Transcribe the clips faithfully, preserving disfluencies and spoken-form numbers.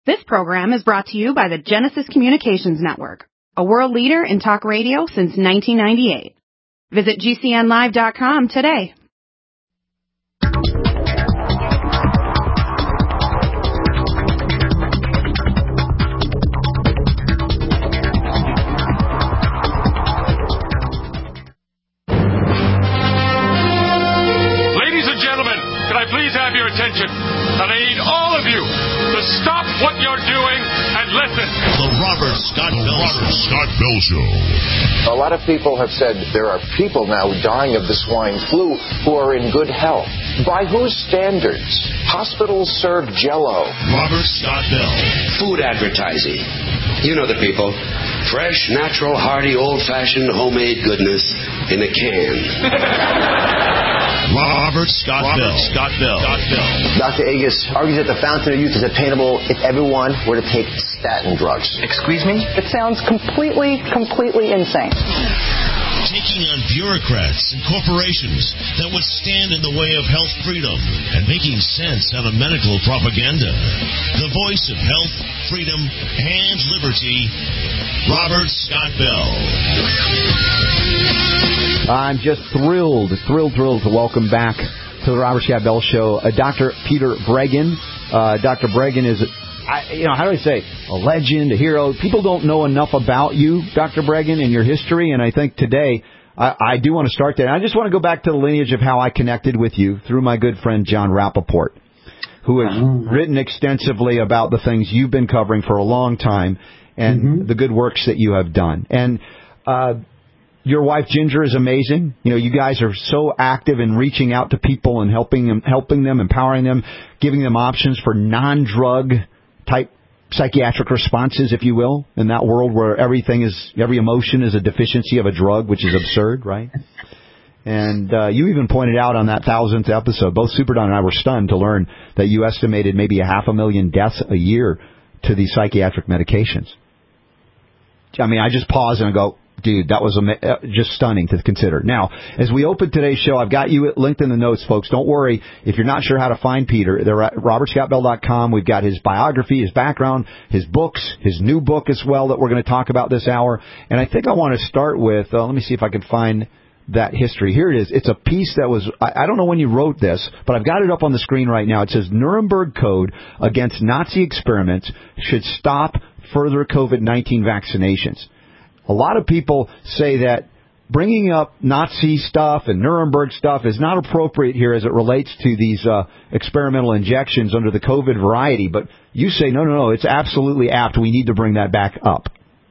This program is brought to you by the Genesis Communications Network, a world leader in talk radio since nineteen ninety-eight. Visit G C N live dot com today. Ladies and gentlemen, can I please have your attention? And I need all of you to stop what you're doing and listen. The Robert Scott Bell Robert Scott Bell Show. A lot of people have said there are people now dying of the swine flu who are in good health. By whose standards? Hospitals serve Jell-O. Robert Scott Bell. Food advertising. You know the people. Fresh, natural, hearty, old-fashioned, homemade goodness in a can. Robert Scott Robert Bell. Scott Bell. Scott Bell. Doctor Agus argues that the fountain of youth is attainable if everyone were to take statin drugs. Excuse me? It sounds completely, completely insane. Taking on bureaucrats and corporations that would stand in the way of health freedom and making sense out of medical propaganda. The voice of health, freedom, and liberty, Robert Scott Bell. I'm just thrilled, thrilled, thrilled to welcome back to the Robert Scott Bell Show uh, Doctor Peter Breggin. Uh, Doctor Breggin is, I, you know, how do I say, a legend, a hero. People don't know enough about you, Doctor Breggin, and your history, and I think today I, I do want to start that. I just want to go back to the lineage of how I connected with you through my good friend John Rappaport, who has mm-hmm. written extensively about the things you've been covering for a long time and mm-hmm. the good works that you have done. And uh your wife Ginger is amazing. You know, you guys are so active in reaching out to people and helping them, helping them, empowering them, giving them options for non-drug type psychiatric responses, if you will, in that world where everything is, every emotion is a deficiency of a drug, which is absurd, right? And uh, you even pointed out on that thousandth episode, both Super Don and I were stunned to learn that you estimated maybe a half a million deaths a year to these psychiatric medications. I mean, I just pause and I go, dude, that was uh, just stunning to consider. Now, as we open today's show, I've got you linked in the notes, folks. Don't worry. If you're not sure how to find Peter, they're at robert scott bell dot com. We've got his biography, his background, his books, his new book as well that we're going to talk about this hour. And I think I want to start with, uh, let me see if I can find that history. Here it is. It's a piece that was, I, I don't know when you wrote this, but I've got it up on the screen right now. It says, Nuremberg Code against Nazi experiments should stop further COVID nineteen vaccinations. A lot of people say that bringing up Nazi stuff and Nuremberg stuff is not appropriate here as it relates to these uh, experimental injections under the COVID variety. But you say, no, no, no, it's absolutely apt. We need to bring that back up.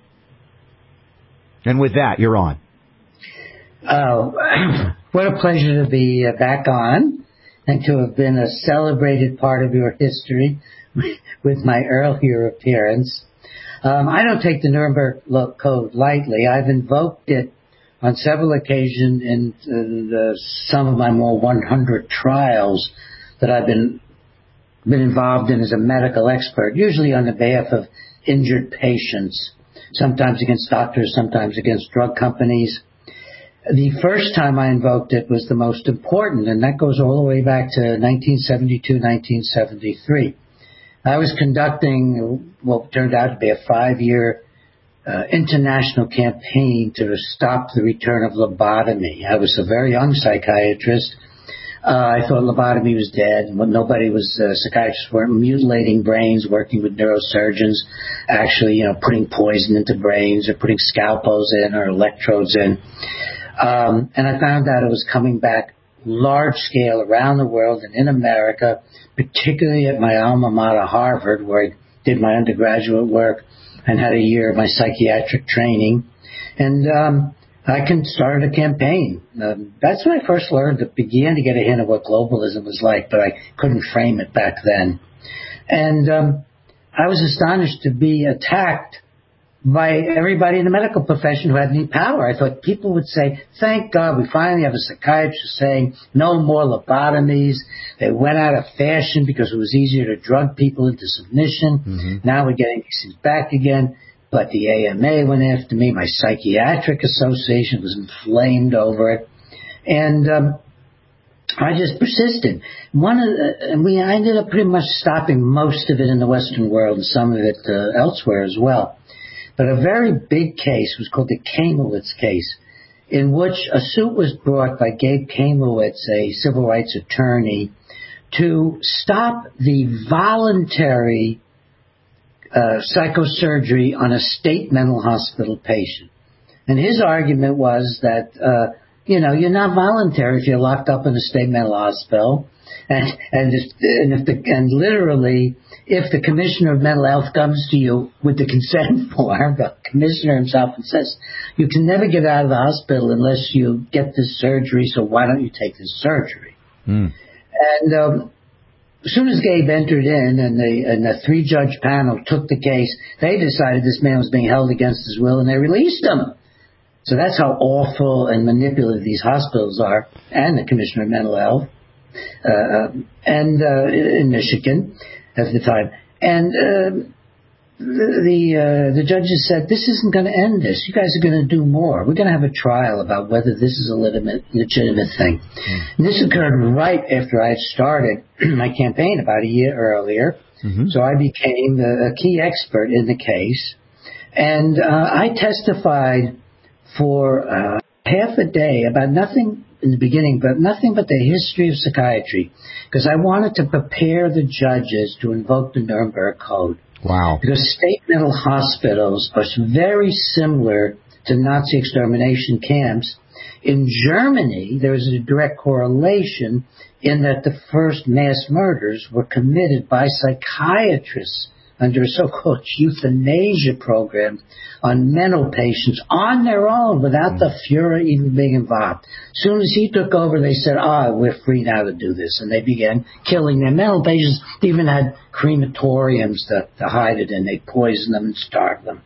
And with that, you're on. Oh, what a pleasure to be uh, back on and to have been a celebrated part of your history with my earlier appearance. Um, I don't take the Nuremberg Code lightly. I've invoked it on several occasions in uh, the, some of my more one hundred trials that I've been been involved in as a medical expert, usually on the behalf of injured patients, sometimes against doctors, sometimes against drug companies. The first time I invoked it was the most important, and that goes all the way back to nineteen seventy-two, nineteen seventy-three. I was conducting what turned out to be a five-year uh, international campaign to stop the return of lobotomy. I was a very young psychiatrist. Uh, I thought lobotomy was dead. Nobody was, uh, psychiatrists weren't mutilating brains, working with neurosurgeons, actually, you know, putting poison into brains or putting scalpels in or electrodes in. Um, and I found out it was coming back large scale around the world and in America, particularly at my alma mater, Harvard, where I did my undergraduate work and had a year of my psychiatric training. And um, I can start a campaign. Um, that's when I first learned, to began to get a hint of what globalism was like, but I couldn't frame it back then. And um, I was astonished to be attacked by everybody in the medical profession who had any power. I thought people would say, thank God we finally have a psychiatrist saying no more lobotomies. They went out of fashion because it was easier to drug people into submission. Mm-hmm. Now we're getting these things back again. But the A M A went after me. My psychiatric association was inflamed over it. And um, I just persisted. One of the, and we I ended up pretty much stopping most of it in the Western world and some of it uh, elsewhere as well. But a very big case was called the Kamowitz case, in which a suit was brought by Gabe Kamowitz, a civil rights attorney, to stop the voluntary uh, psychosurgery on a state mental hospital patient. And his argument was that, uh, you know, you're not voluntary if you're locked up in a state mental hospital. And, and, if, and, if the, and literally, if the commissioner of mental health comes to you with the consent form, the commissioner himself and says, you can never get out of the hospital unless you get this surgery, so why don't you take this surgery? Mm. And um, as soon as Gabe entered in and the, and the three-judge panel took the case, they decided this man was being held against his will, and they released him. So that's how awful and manipulative these hospitals are, and the commissioner of mental health, uh, and uh, in Michigan at the time. And uh, the uh, the judges said, this isn't going to end this. You guys are going to do more. We're going to have a trial about whether this is a legitimate, legitimate thing. Mm. And this occurred right after I had started my campaign about a year earlier. Mm-hmm. So I became a, a key expert in the case. And uh, I testified for uh, half a day about nothing in the beginning, but nothing but the history of psychiatry, because I wanted to prepare the judges to invoke the Nuremberg Code. Wow. Because state mental hospitals are very similar to Nazi extermination camps. In Germany, there is a direct correlation in that the first mass murders were committed by psychiatrists under a so-called euthanasia program on mental patients on their own without the Fuhrer even being involved. As soon as he took over, they said, ah, oh, we're free now to do this. And they began killing their mental patients. They even had crematoriums to, to hide it in. They poisoned them and starved them.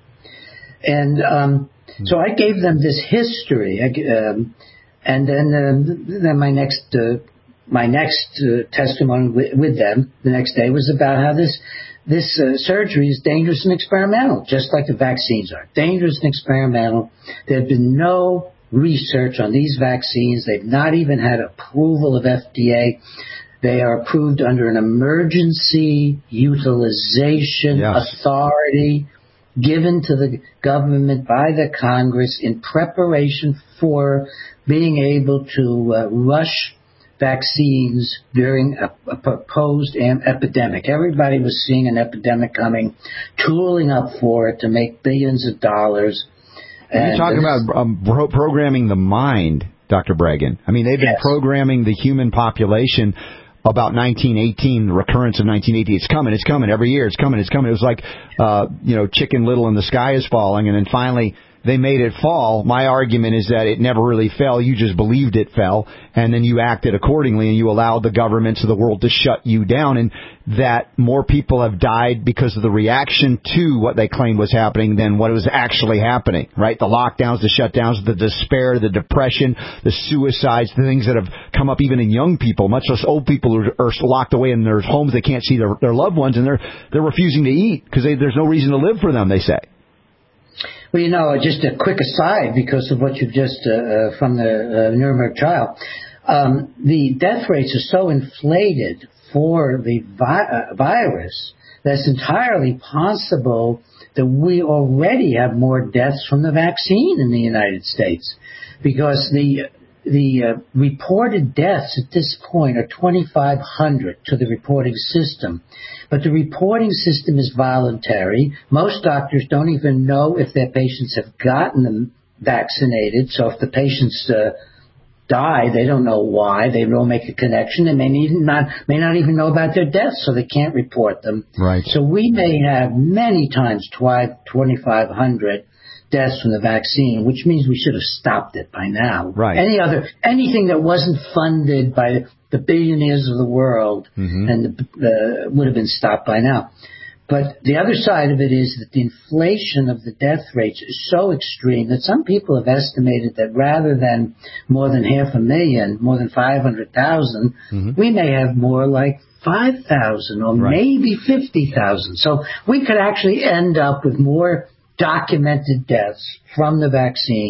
And um, so I gave them this history. Um, and then uh, then my next uh, my next uh, testimony with, with them the next day was about how this This uh, surgery is dangerous and experimental, just like the vaccines are. Dangerous and experimental. There had been no research on these vaccines. They've not even had approval of F D A. They are approved under an emergency utilization yes. authority given to the government by the Congress in preparation for being able to uh, rush vaccines during a, a proposed am- epidemic. Everybody was seeing an epidemic coming, tooling up for it to make billions of dollars. And you're talking about um, pro- programming the mind, Doctor Breggin. I mean, they've been yes. programming the human population about nineteen eighteen, the recurrence of nineteen eighteen. It's coming, it's coming, every year it's coming, it's coming. It was like, uh, you know, Chicken Little and the sky is falling, and then finally they made it fall. My argument is that it never really fell. You just believed it fell, and then you acted accordingly, and you allowed the governments of the world to shut you down, and that more people have died because of the reaction to what they claimed was happening than what was actually happening, right? The lockdowns, the shutdowns, the despair, the depression, the suicides, the things that have come up even in young people, much less old people who are locked away in their homes. They can't see their, their loved ones, and they're they're refusing to eat because there's no reason to live for them, they say. Well, you know, just a quick aside because of what you've just, uh, uh, from the uh, Nuremberg trial, um, the death rates are so inflated for the vi- uh, virus that it's entirely possible that we already have more deaths from the vaccine in the United States, because the the uh, reported deaths at this point are twenty-five hundred to the reporting system. But the reporting system is voluntary. Most doctors don't even know if their patients have gotten them vaccinated. So if the patients uh, die, they don't know why. They don't make a connection. They may need not may not even know about their deaths, so they can't report them. Right. So we may have many times twenty-five hundred deaths from the vaccine, which means we should have stopped it by now. Right. Any other anything that wasn't funded by the billionaires of the world mm-hmm. and the, the, would have been stopped by now. But the other side of it is that the inflation of the death rates is so extreme that some people have estimated that rather than more than half a million, more than five hundred thousand, mm-hmm. we may have more like five thousand or right. maybe fifty thousand. So we could actually end up with more documented deaths from the vaccine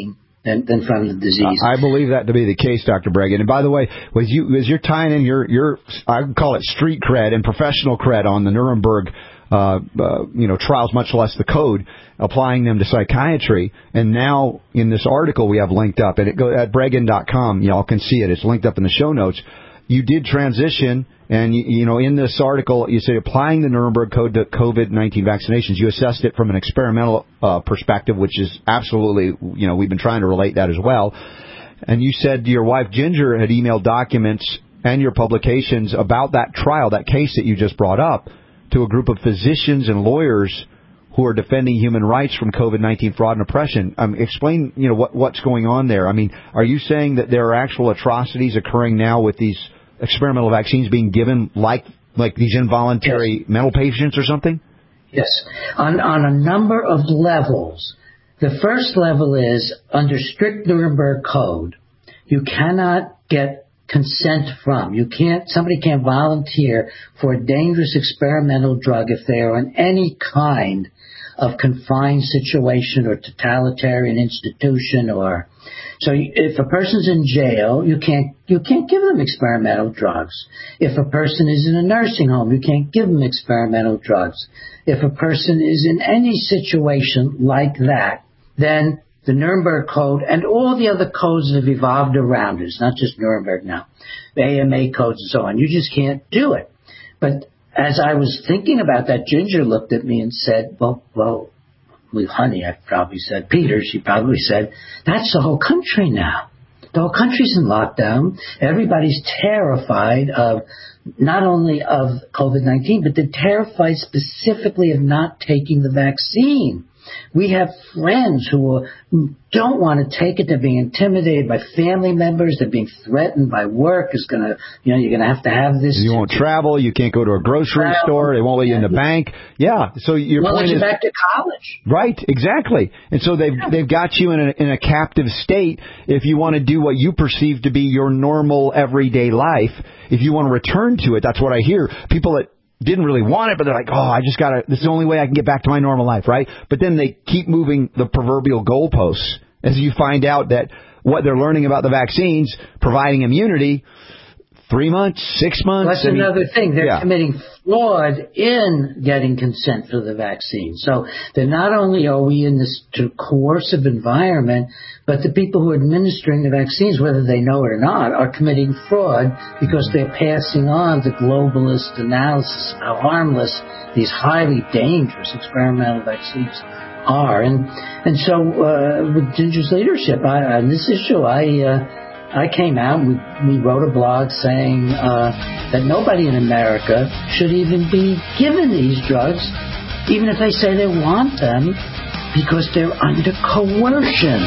than, than from the disease. I believe that to be the case, Doctor Breggin. And by the way, as, you, as you're tying in your, your, I would call it street cred and professional cred on the Nuremberg uh, uh, you know, trials, much less the code, applying them to psychiatry. And now in this article we have linked up, and it go at Breggin dot com, y'all can see it. It's linked up in the show notes. You did transition, and, you, you know, in this article, you say applying the Nuremberg Code to COVID nineteen vaccinations, you assessed it from an experimental uh, perspective, which is absolutely, you know, we've been trying to relate that as well. And you said your wife, Ginger, had emailed documents and your publications about that trial, that case that you just brought up, to a group of physicians and lawyers who are defending human rights from COVID nineteen fraud and oppression. Um, explain, you know, what, what's going on there. I mean, are you saying that there are actual atrocities occurring now with these experimental vaccines being given like like these involuntary yes. mental patients or something? Yes, on on a number of levels. The first level is under strict Nuremberg Code, you cannot get consent from. You can't. Somebody can't volunteer for a dangerous experimental drug if they are in any kind of confined situation or totalitarian institution, or so if a person's in jail, you can't you can't give them experimental drugs. If a person is in a nursing home, you can't give them experimental drugs. If a person is in any situation like that, then the Nuremberg Code and all the other codes that have evolved around it, it's not just Nuremberg now, the A M A codes and so on, you just can't do it. But as I was thinking about that, Ginger looked at me and said, well, well, well, honey, I probably said, Peter, she probably said, that's the whole country now. The whole country's in lockdown. Everybody's terrified of not only of COVID nineteen, but they're terrified specifically of not taking the vaccine. We have friends who don't want to take it. They're being intimidated by family members. They're being threatened by work. It's going to, you know, you're going to have to have this. You won't travel. You can't go to a grocery travel. store. They won't let you in the bank. Yeah. So your won't point let you is back to college. Right. Exactly. And so they've yeah. they've got you in a, in a captive state. If you want to do what you perceive to be your normal everyday life, if you want to return to it, that's what I hear. People that didn't really want it, but they're like, oh, I just got to, this is the only way I can get back to my normal life, right? But then they keep moving the proverbial goalposts as you find out that what they're learning about the vaccines, providing immunity, three months, six months. That's I mean, another thing. They're yeah. committing fraud in getting consent for the vaccine. So that not only are we in this coercive environment, but the people who are administering the vaccines, whether they know it or not, are committing fraud because they're passing on the globalist analysis of how harmless these highly dangerous experimental vaccines are. And and so uh, with Ginger's leadership I, on this issue, I uh, I came out and we, we wrote a blog saying uh, that nobody in America should even be given these drugs, even if they say they want them, because they're under coercion.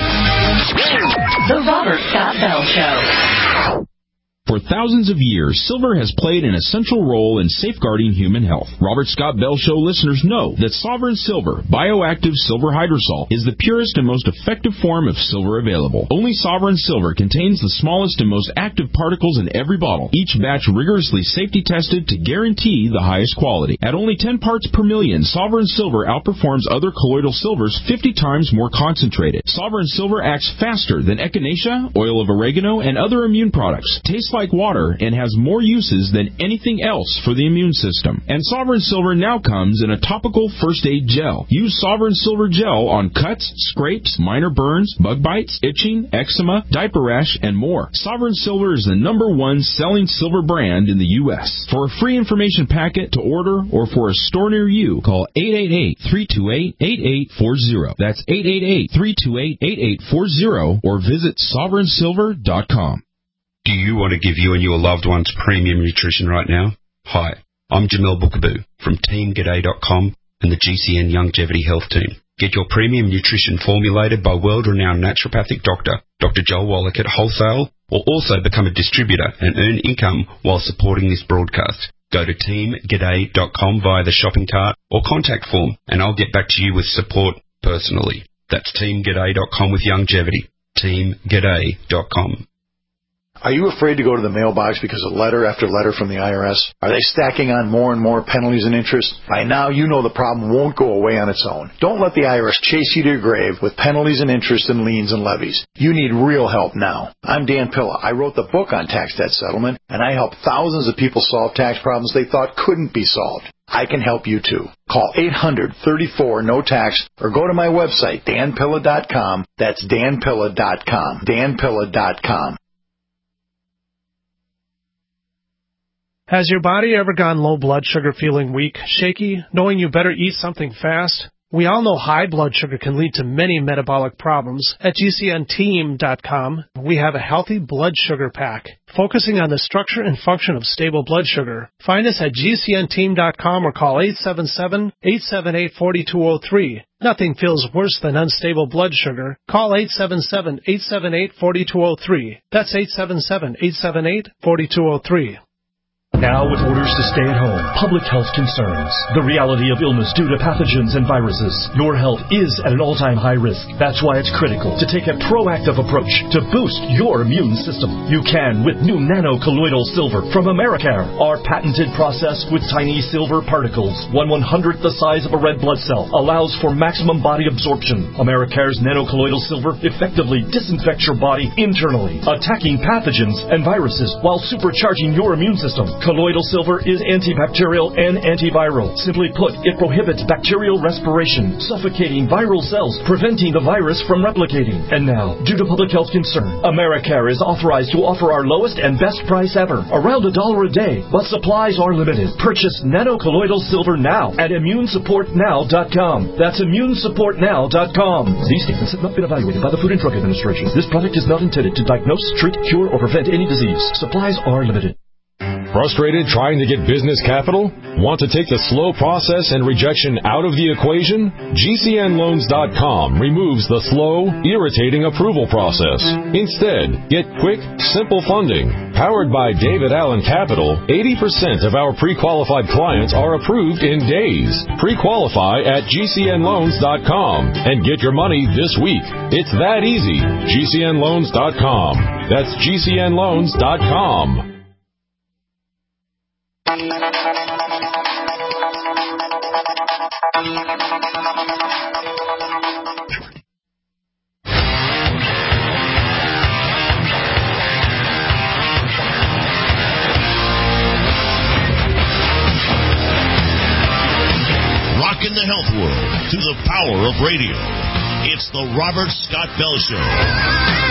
The Robert Scott Bell Show. For thousands of years, silver has played an essential role in safeguarding human health. Robert Scott Bell Show listeners know that Sovereign Silver, bioactive silver hydrosol, is the purest and most effective form of silver available. Only Sovereign Silver contains the smallest and most active particles in every bottle, each batch rigorously safety tested to guarantee the highest quality. At only ten parts per million, Sovereign Silver outperforms other colloidal silvers fifty times more concentrated. Sovereign Silver acts faster than echinacea, oil of oregano, and other immune products. Tastes like water and has more uses than anything else for the immune system. And Sovereign Silver now comes in a topical first aid gel. Use Sovereign Silver gel on cuts, scrapes, minor burns, bug bites, itching, eczema, diaper rash, and more. Sovereign Silver is the number one selling silver brand in the U S For a free information packet to order or for a store near you, call eight eight eight, three two eight, eight eight four zero. That's eight eight eight, three two eight, eight eight four zero or visit sovereign silver dot com. Do you want to give you and your loved ones premium nutrition right now? Hi, I'm Jamel Bookaboo from team g'day dot com and the G C N Longevity Health Team. Get your premium nutrition formulated by world-renowned naturopathic doctor, Doctor Joel Wallach at wholesale, or also become a distributor and earn income while supporting this broadcast. Go to team g'day dot com via the shopping cart or contact form, and I'll get back to you with support personally. That's team g'day dot com with longevity. team g'day dot com. Are you afraid to go to the mailbox because of letter after letter from the I R S? Are they stacking on more and more penalties and interest? By now, you know the problem won't go away on its own. Don't let the I R S chase you to your grave with penalties and interest and liens and levies. You need real help now. I'm Dan Pilla. I wrote the book on tax debt settlement, and I help thousands of people solve tax problems they thought couldn't be solved. I can help you too. Call eight hundred, thirty-four, no tax or go to my website, dan pilla dot com. That's dan pilla dot com. dan pilla dot com. Has your body ever gone low blood sugar, feeling weak, shaky, knowing you better eat something fast? We all know high blood sugar can lead to many metabolic problems. At G C N team dot com, we have a healthy blood sugar pack, focusing on the structure and function of stable blood sugar. Find us at G C N team dot com or call eight seven seven, eight seven eight, four two zero three. Nothing feels worse than unstable blood sugar. Call eight seven seven, eight seven eight, four two zero three. That's eight seven seven, eight seven eight, four two zero three. Now with orders to stay at home, public health concerns, the reality of illness due to pathogens and viruses, your health is at an all-time high risk. That's why it's critical to take a proactive approach to boost your immune system. You can with new nano-colloidal silver from Americare. Our patented process with tiny silver particles, one one-hundredth the size of a red blood cell, allows for maximum body absorption. Americare's nano-colloidal silver effectively disinfects your body internally, attacking pathogens and viruses while supercharging your immune system. Colloidal silver is antibacterial and antiviral. Simply put, it prohibits bacterial respiration, suffocating viral cells, preventing the virus from replicating. And now, due to public health concern, Americare is authorized to offer our lowest and best price ever, around a dollar a day, but supplies are limited. Purchase nano-colloidal silver now at immune support now dot com. That's immune support now dot com. These statements have not been evaluated by the Food and Drug Administration. This product is not intended to diagnose, treat, cure, or prevent any disease. Supplies are limited. Frustrated trying to get business capital? Want to take the slow process and rejection out of the equation? G C N loans dot com removes the slow, irritating approval process. Instead, get quick, simple funding. Powered by David Allen Capital, eighty percent of our pre-qualified clients are approved in days. Pre-qualify at G C N loans dot com and get your money this week. It's that easy. G C N loans dot com. That's G C N loans dot com. Rocking the health world through the power of radio. It's the Robert Scott Bell Show.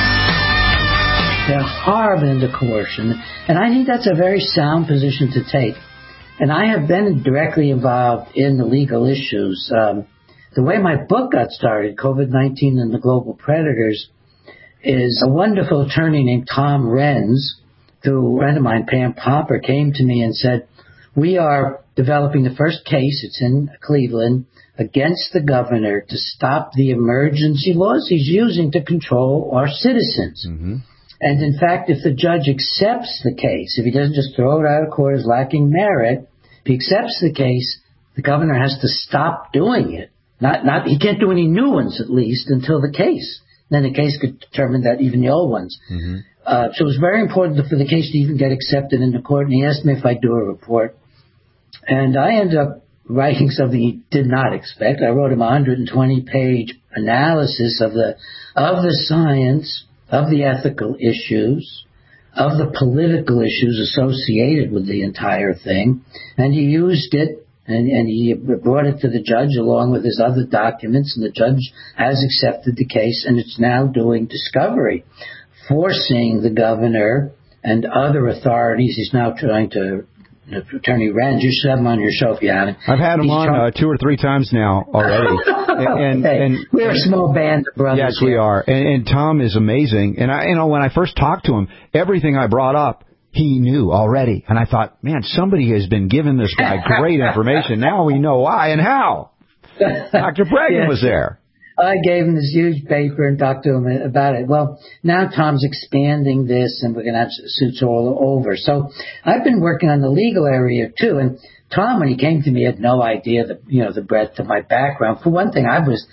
They're horrible into coercion, and I think that's a very sound position to take. And I have been directly involved in the legal issues. Um, the way my book got started, COVID nineteen and the Global Predators, is a wonderful attorney named Tom Renz, through a friend of mine, Pam Popper, came to me and said, we are developing the first case, it's in Cleveland, against the governor to stop the emergency laws he's using to control our citizens. Mm-hmm. And in fact, if the judge accepts the case, if he doesn't just throw it out of court as lacking merit, if he accepts the case, the governor has to stop doing it. Not, not, he can't do any new ones, at least, until the case. Then the case could determine that even the old ones. Mm-hmm. Uh, so it was very important for the case to even get accepted into court, and he asked me if I'd do a report. And I ended up writing something he did not expect. I wrote him a one hundred twenty page analysis of the of the science, of the ethical issues, of the political issues associated with the entire thing, and he used it, and, and he brought it to the judge along with his other documents, and the judge has accepted the case, and it's now doing discovery, forcing the governor and other authorities. He's now trying to, Attorney Renz, you should have him on your show if you haven't. I've had him He's on trying- uh, two or three times now already. and, hey, and we're a small band of brothers. Yes, we here. are. And, and Tom is amazing. And I, you know, when I first talked to him, everything I brought up, he knew already. And I thought, man, somebody has been giving this guy great information. Now we know why and how. Doctor Bregan yes. was there. I gave him this huge paper and talked to him about it. Well, now Tom's expanding this, and we're going to have suits all over. So I've been working on the legal area, too. And Tom, when he came to me, had no idea the, you know, the breadth of my background. For one thing, I was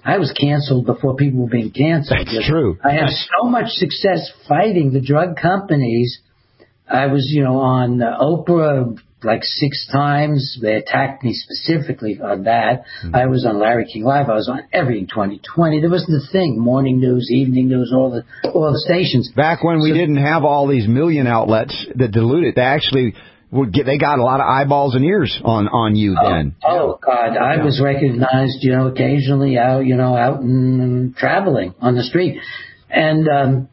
I was canceled before people were being canceled. That's true. I had so much success fighting the drug companies. I was, you know, on uh, Oprah like six times. They attacked me specifically on that. Mm-hmm. I was on Larry King Live. I was on everything twenty twenty. There wasn't a thing. Morning news, evening news, all the all the stations. Back when we so, didn't have all these million outlets that diluted, they actually would get. They got a lot of eyeballs and ears on on you oh, then. Oh God, I yeah. was recognized, you know, occasionally out, you know, out and, and traveling on the street, and um,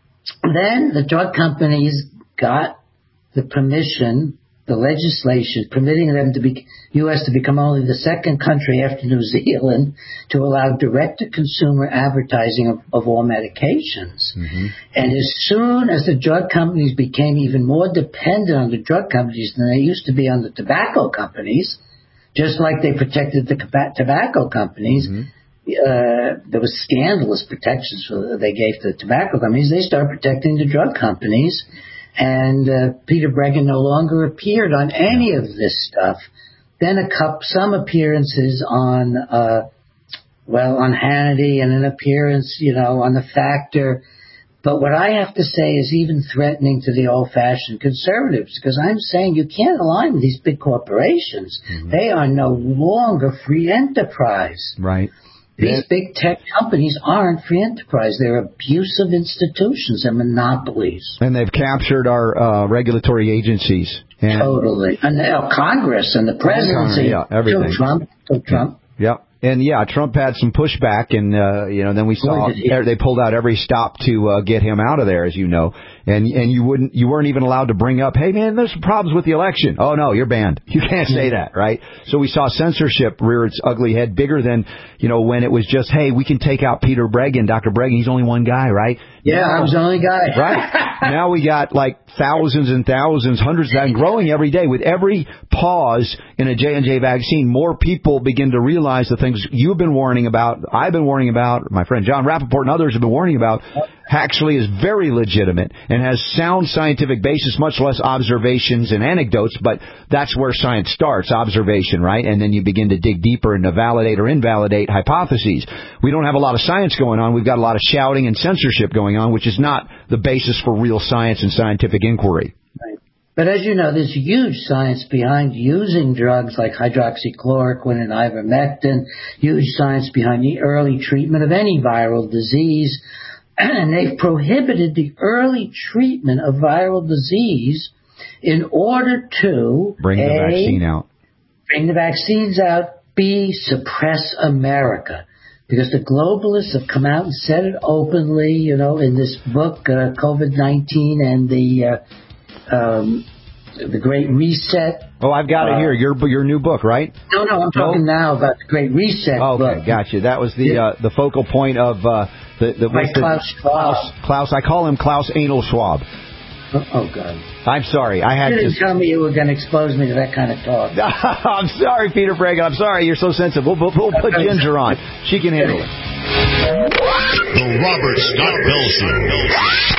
then the drug companies got the permission, the legislation permitting them to be, U S to become only the second country after New Zealand to allow direct-to-consumer advertising of, of all medications. Mm-hmm. And as soon as the drug companies became even more dependent on the drug companies than they used to be on the tobacco companies, just like they protected the tobacco companies, mm-hmm. uh, there was scandalous protections for, they gave to the tobacco companies. They started protecting the drug companies. And uh, Peter Breggin no longer appeared on any of this stuff. Then a couple, some appearances on, uh, well, on Hannity, and an appearance, you know, on The Factor. But what I have to say is even threatening to the old-fashioned conservatives, because I'm saying you can't align with these big corporations. Mm-hmm. They are no longer free enterprise. Right. These big tech companies aren't free enterprise. They're abusive institutions and monopolies. And they've captured our uh, regulatory agencies. And totally. And now Congress and the presidency. Yeah, everything. Till Trump. Till Trump. Yep. And, yeah, Trump had some pushback, and, uh, you know, then we saw they pulled out every stop to uh, get him out of there, as you know. And and you wouldn't, you weren't even allowed to bring up, hey, man, there's some problems with the election. Oh, no, you're banned. You can't say that, right? So we saw censorship rear its ugly head bigger than, you know, when it was just, hey, we can take out Peter Breggin, Doctor Breggin. He's only one guy, right? Yeah, now, I was the only guy. Right. Now we got like thousands and thousands, hundreds, and growing every day. With every pause in a J and J vaccine, more people begin to realize the things you've been warning about, I've been warning about, my friend John Rappaport and others have been warning about, actually is very legitimate and has sound scientific basis, much less observations and anecdotes, but that's where science starts, observation, right? And then you begin to dig deeper and to validate or invalidate hypotheses. We don't have a lot of science going on. We've got a lot of shouting and censorship going on, which is not the basis for real science and scientific inquiry. Right. But as you know, there's huge science behind using drugs like hydroxychloroquine and ivermectin, huge science behind the early treatment of any viral disease. And they've prohibited the early treatment of viral disease in order to bring the A, vaccine out, bring the vaccines out, B, suppress America. Because the globalists have come out and said it openly, you know, in this book, uh, COVID nineteen and the uh, um, the Great Reset. Oh, I've got uh, it here. Your your new book, right? No, no, I'm talking no? now about the Great Reset. Oh, okay, book. Gotcha. That was the yeah. uh, the focal point of uh, the the, By Klaus Schwab. Klaus, Klaus. I call him Klaus Anal Schwab. Oh, oh God. I'm sorry. I had you didn't to tell me you were going to expose me to that kind of talk. I'm sorry, Peter Breggin. I'm sorry. You're so sensitive. We'll, we'll, we'll put Ginger on. She can handle it. The Robert Scott Bell Show.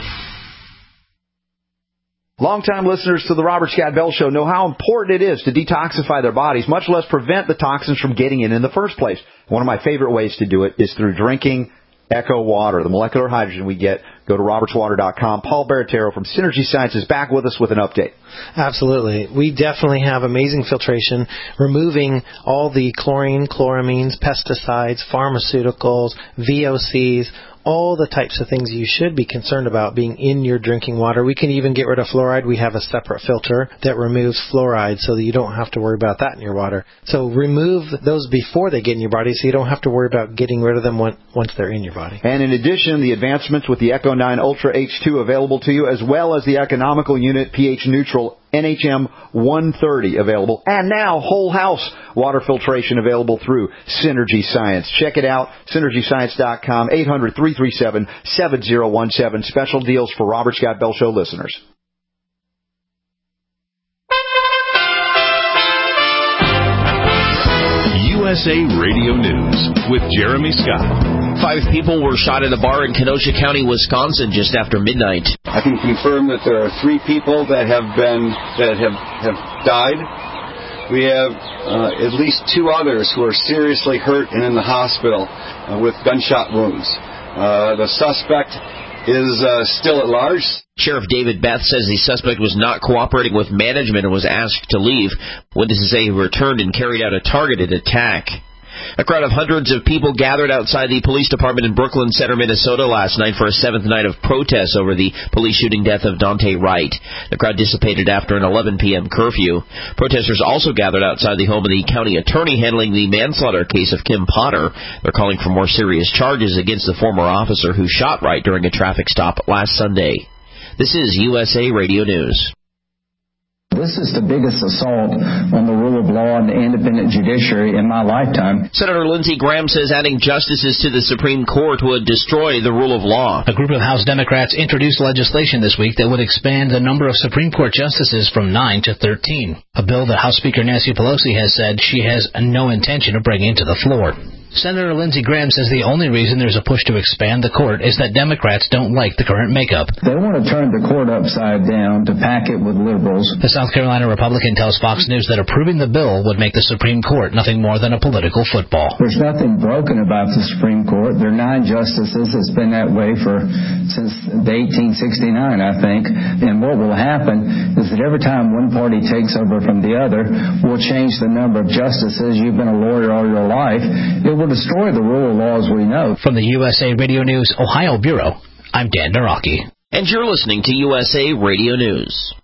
Longtime listeners to the Robert Scott Bell Show know how important it is to detoxify their bodies, much less prevent the toxins from getting in in the first place. One of my favorite ways to do it is through drinking Echo Water, the molecular hydrogen we get. Go to roberts water dot com. Paul Baratero from Synergy Science is back with us with an update. Absolutely. We definitely have amazing filtration, removing all the chlorine, chloramines, pesticides, pharmaceuticals, V O Cs, all the types of things you should be concerned about being in your drinking water. We can even get rid of fluoride. We have a separate filter that removes fluoride so that you don't have to worry about that in your water. So remove those before they get in your body so you don't have to worry about getting rid of them once they're in your body. And in addition, the advancements with the Echo nine Ultra H two available to you, as well as the economical unit pH neutral N H M one thirty available, and now whole house water filtration available through Synergy Science. Check it out, synergy science dot com, eight hundred, three three seven, seven zero one seven. Special deals for Robert Scott Bell Show listeners. U S A Radio News with Jeremy Scott. Five people were shot at a bar in Kenosha County, Wisconsin, just after midnight. I can confirm that there are three people that have been that have have died. We have uh, at least two others who are seriously hurt and in the hospital uh, with gunshot wounds. Uh, the suspect is uh, still at large. Sheriff David Beth says the suspect was not cooperating with management and was asked to leave. Witnesses say he returned and carried out a targeted attack. A crowd of hundreds of people gathered outside the police department in Brooklyn Center, Minnesota last night for a seventh night of protests over the police shooting death of Daunte Wright. The crowd dissipated after an eleven p.m. curfew. Protesters also gathered outside the home of the county attorney handling the manslaughter case of Kim Potter. They're calling for more serious charges against the former officer who shot Wright during a traffic stop last Sunday. This is U S A Radio News. This is the biggest assault on the rule of law and the independent judiciary in my lifetime. Senator Lindsey Graham says adding justices to the Supreme Court would destroy the rule of law. A group of House Democrats introduced legislation this week that would expand the number of Supreme Court justices from nine to thirteen. A bill that House Speaker Nancy Pelosi has said she has no intention of bringing to the floor. Senator Lindsey Graham says the only reason there's a push to expand the court is that Democrats don't like the current makeup. They want to turn the court upside down to pack it with liberals. The South Carolina Republican tells Fox News that approving the bill would make the Supreme Court nothing more than a political football. There's nothing broken about the Supreme Court. There are nine justices. It's been that way for since eighteen sixty-nine, I think. And what will happen is that every time one party takes over from the other, we'll change the number of justices. You've been a lawyer all your life. It will destroy the rule of law as we know. From the U S A Radio News Ohio Bureau, I'm Dan Naraki. And you're listening to U S A Radio News.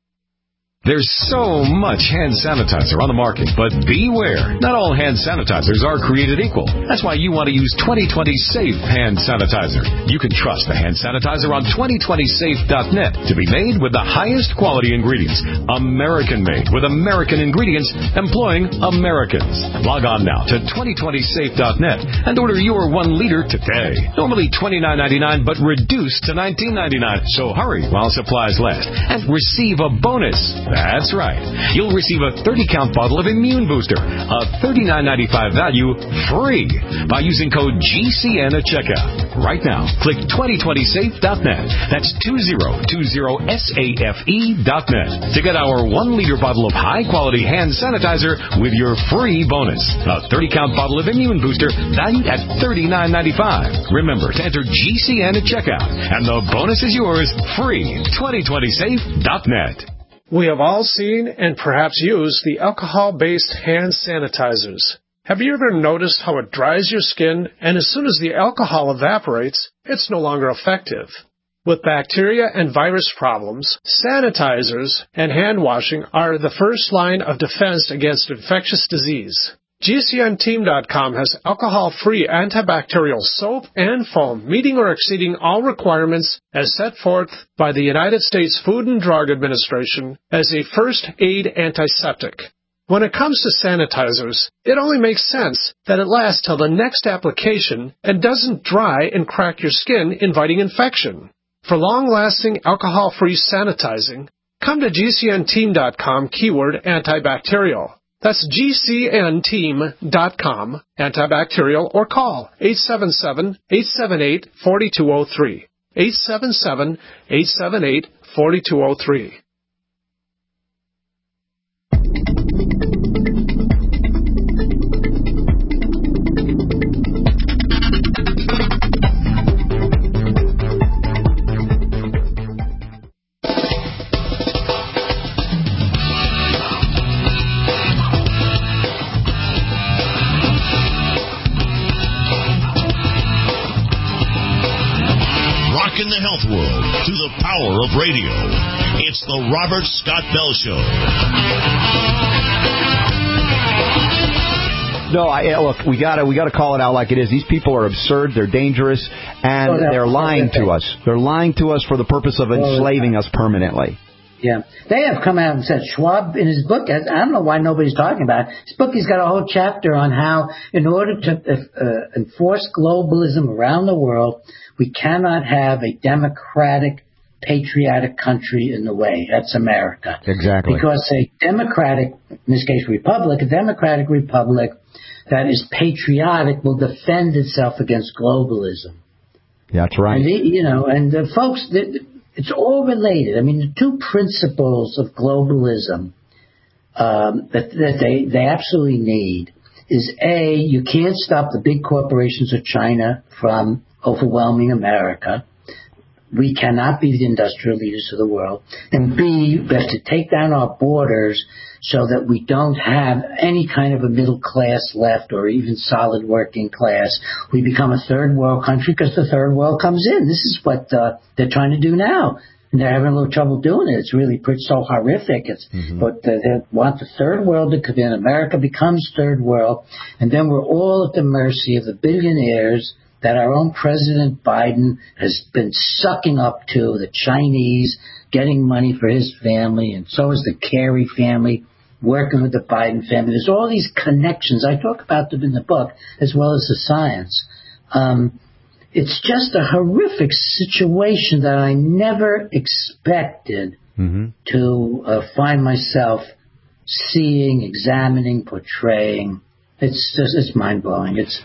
There's so much hand sanitizer on the market, but beware. Not all hand sanitizers are created equal. That's why you want to use twenty twenty Safe Hand Sanitizer. You can trust the hand sanitizer on twenty twenty safe dot net to be made with the highest quality ingredients. American-made with American ingredients employing Americans. Log on now to twenty twenty safe dot net and order your one liter today. Normally twenty-nine ninety-nine, but reduced to nineteen ninety-nine. So hurry while supplies last and receive a bonus. That's right. You'll receive a thirty count bottle of Immune Booster, a thirty-nine ninety-five value, free by using code G C N at checkout. Right now, click twenty twenty safe dot net. That's twenty twenty safe dot net to get our one liter bottle of high-quality hand sanitizer with your free bonus. A thirty count bottle of Immune Booster valued at thirty-nine ninety-five. Remember to enter G C N at checkout, and the bonus is yours free. twenty twenty safe dot net. We have all seen and perhaps used the alcohol-based hand sanitizers. Have you ever noticed how it dries your skin, and as soon as the alcohol evaporates, it's no longer effective? With bacteria and virus problems, sanitizers and hand washing are the first line of defense against infectious disease. G C N team dot com has alcohol-free antibacterial soap and foam, meeting or exceeding all requirements as set forth by the United States Food and Drug Administration as a first-aid antiseptic. When it comes to sanitizers, it only makes sense that it lasts till the next application and doesn't dry and crack your skin, inviting infection. For long-lasting alcohol-free sanitizing, come to G C N team dot com keyword antibacterial. That's G C N team dot com, antibacterial, or call eight seven seven, eight seven eight, four two zero three. eight seven seven, eight seven eight, four two zero three. In the health world through the power of radio. It's the Robert Scott Bell Show. No, I, look, we gotta we gotta call it out like it is. These people are absurd. They're dangerous, and oh, no, they're lying to us. They're lying to us for the purpose of enslaving us permanently. Yeah, they have come out and said, Schwab, in his book, I don't know why nobody's talking about it. His book, he's got a whole chapter on how, in order to uh, enforce globalism around the world, we cannot have a democratic, patriotic country in the way. That's America. Exactly. Because a democratic, in this case, republic, a democratic republic that is patriotic will defend itself against globalism. That's right. And, you know, and uh, folks, the, it's all related. I mean, the two principles of globalism um, that, that they, they absolutely need is, A, you can't stop the big corporations of China from overwhelming America. We cannot be the industrial leaders of the world. And B, we have to take down our borders so that we don't have any kind of a middle class left or even solid working class. We become a third world country because the third world comes in. This is what uh, they're trying to do now. And they're having a little trouble doing it. It's really pretty so horrific. It's, mm-hmm. But uh, they want the third world to come in. America becomes third world. And then we're all at the mercy of the billionaires that our own President Biden has been sucking up to, the Chinese, getting money for his family, and so is the Kerry family, working with the Biden family. There's all these connections. I talk about them in the book, as well as the science. Um, it's just a horrific situation that I never expected mm-hmm. to uh, find myself seeing, examining, portraying. It's just, it's mind-blowing. It's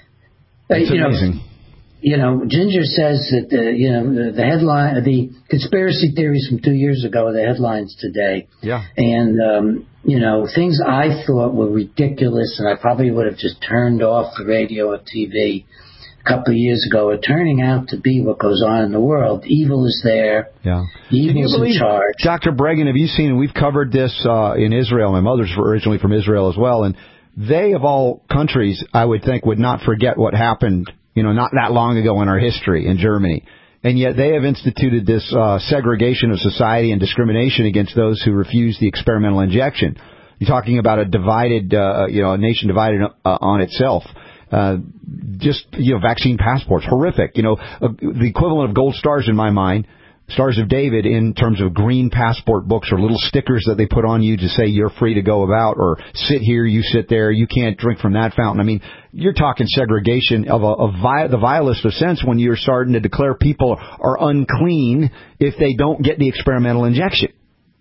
It's you amazing. Know, you know, Ginger says that the, you know, the, the headline, the conspiracy theories from two years ago are the headlines today. Yeah. And, um, you know, things I thought were ridiculous and I probably would have just turned off the radio or T V a couple of years ago are turning out to be what goes on in the world. Evil is there. Yeah. Evil's in charge. Doctor Breggin, have you seen, we've covered this uh, in Israel. My mother's originally from Israel as well. And they, of all countries, I would think, would not forget what happened, you know, not that long ago in our history in Germany. And yet they have instituted this uh, segregation of society and discrimination against those who refuse the experimental injection. You're talking about a divided, uh, you know, a nation divided uh, on itself. Uh, just, you know, vaccine passports, horrific. You know, uh, the equivalent of gold stars in my mind, Stars of David in terms of green passport books or little stickers that they put on you to say you're free to go about, or sit here, you sit there, you can't drink from that fountain. I mean, you're talking segregation of a, a vi- the vilest of sense when you're starting to declare people are unclean if they don't get the experimental injection.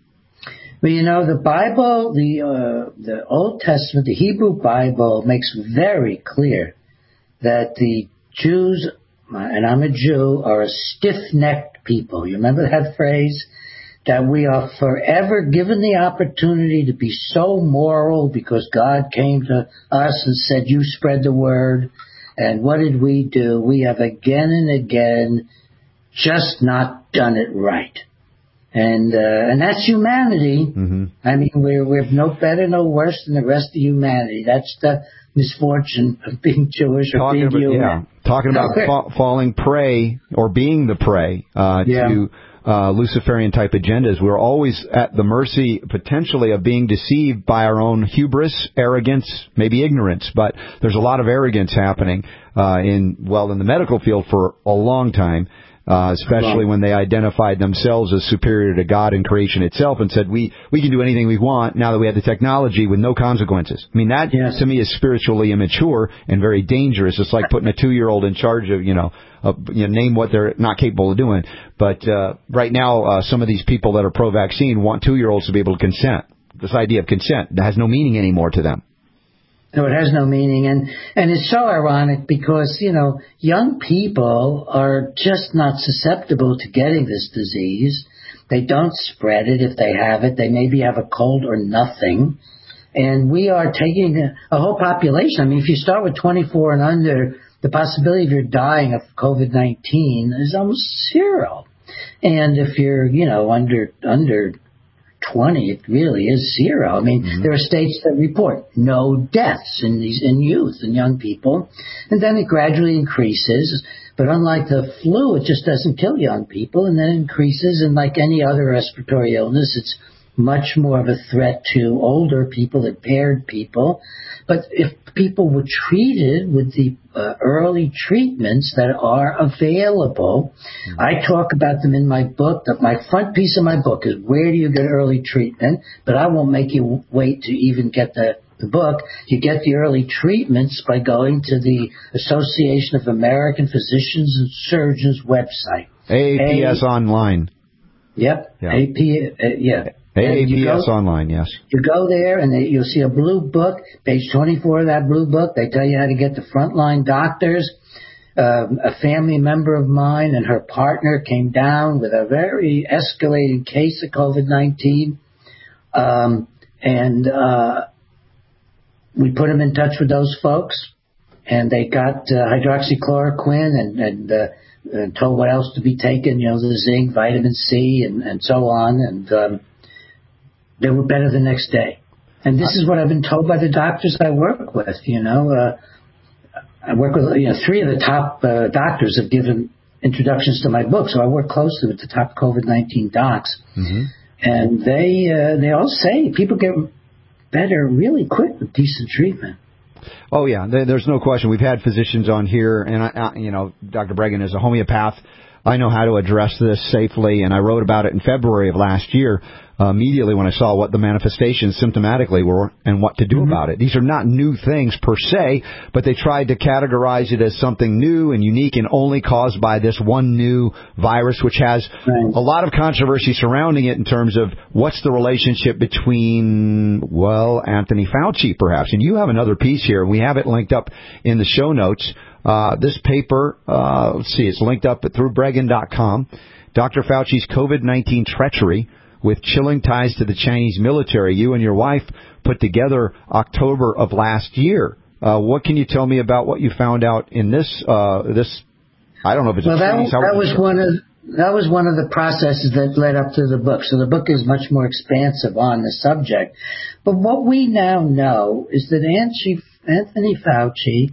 Well, you know, the Bible, the uh, the Old Testament, the Hebrew Bible makes very clear that the Jews, and I'm a Jew, are a stiff-necked people. You remember that phrase? That we are forever given the opportunity to be so moral because God came to us and said, you spread the word. And what did we do? We have again and again just not done it right. And uh, and that's humanity. Mm-hmm. I mean, we're, we're no better, no worse than the rest of humanity. That's the misfortune of being Jewish or Talking being about, human. Yeah. Talking about fa- falling prey or being the prey uh, yeah. to uh, Luciferian-type agendas. We're always at the mercy, potentially, of being deceived by our own hubris, arrogance, maybe ignorance. But there's a lot of arrogance happening uh, in, well, in the medical field for a long time. Uh, especially when they identified themselves as superior to God and creation itself and said, we, we can do anything we want now that we have the technology with no consequences. I mean, that, yes. to me, is spiritually immature and very dangerous. It's like putting a two-year-old in charge of, you know, of, you know, name what they're not capable of doing. But uh, right now, uh, some of these people that are pro-vaccine want two-year-olds to be able to consent. This idea of consent that has no meaning anymore to them. No, it has no meaning, and and it's so ironic because, you know, young people are just not susceptible to getting this disease. They don't spread it if they have it. They maybe have a cold or nothing, and we are taking a, a whole population. I mean, if you start with twenty-four and under, the possibility of you dying of COVID nineteen is almost zero, and if you're, you know, under under twenty, it really is zero. I mean, mm-hmm. there are states that report no deaths in these in youth and young people, and then it gradually increases. But unlike the flu, it just doesn't kill young people, and then it increases. And like any other respiratory illness, it's much more of a threat to older people, impaired people. But if people were treated with the uh, early treatments that are available, mm-hmm. I talk about them in my book. That my front piece of my book is where do you get early treatment, but I won't make you wait to even get the, the book. You get the early treatments by going to the Association of American Physicians and Surgeons website. A A P S A- Online. Yep. Yeah. A P, uh, yeah. A A P S Online, yes. You go there, and they, you'll see a blue book, page twenty-four of that blue book. They tell you how to get to frontline doctors. Um, a family member of mine and her partner came down with a very escalating case of COVID nineteen. Um, And uh, we put him in touch with those folks, and they got uh, hydroxychloroquine and, and, uh, and told what else to be taken, you know, the zinc, vitamin C, and, and so on. And um, they were better the next day. And this is what I've been told by the doctors I work with, you know. Uh, I work with, you know, three of the top uh, doctors have given introductions to my book, so I work closely with the top COVID nineteen docs. Mm-hmm. And they uh, they all say people get better really quick with decent treatment. Oh, yeah, there's no question. We've had physicians on here, and, I, you know, Doctor Breggin is a homeopath. I know how to address this safely, and I wrote about it in February of last year, uh, immediately when I saw what the manifestations symptomatically were and what to do mm-hmm. about it. These are not new things per se, but they tried to categorize it as something new and unique and only caused by this one new virus, which has right. a lot of controversy surrounding it in terms of what's the relationship between, well, Anthony Fauci, perhaps. And you have another piece here. We have it linked up in the show notes. Uh, this paper, uh, let's see, it's linked up through Breggin dot com. Doctor Fauci's COVID nineteen treachery with chilling ties to the Chinese military. You and your wife put together October of last year. Uh, what can you tell me about what you found out in this? Uh, this, I don't know if it's well, a that, treatise. that was one of that was one of the processes that led up to the book. So the book is much more expansive on the subject. But what we now know is that Anthony Fauci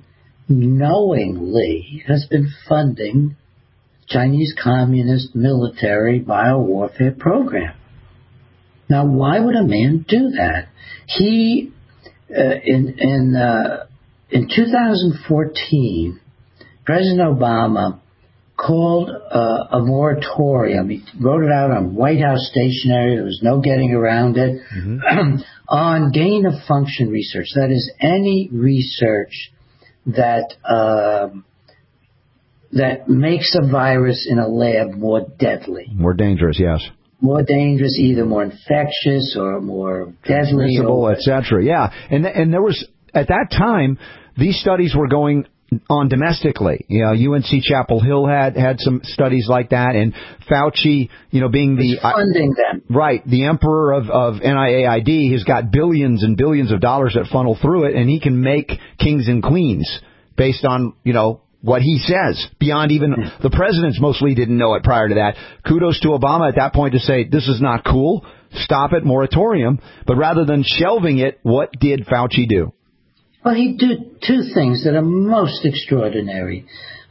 knowingly has been funding Chinese Communist military biowarfare program. Now, why would a man do that? He, uh, in in uh, in two thousand fourteen, President Obama called uh, a moratorium. He wrote it out on White House stationery. There was no getting around it. Mm-hmm. On gain of function research. That is, any research that um, that makes a virus in a lab more deadly. More dangerous, yes. More dangerous, either more infectious or more deadly. Transmissible, et cetera. Yeah, and and there was, at that time, these studies were going on domestically. You know, U N C Chapel Hill had had some studies like that, and Fauci, you know, being the funding them, right, the emperor of of N I A I D, has got billions and billions of dollars that funnel through it, and he can make kings and queens based on, you know, what he says, beyond even the presidents mostly didn't know it prior to that. Kudos to Obama at that point to say, this is not cool, stop it, moratorium. But rather than shelving it, what did Fauci do? Well, he did two things that are most extraordinary.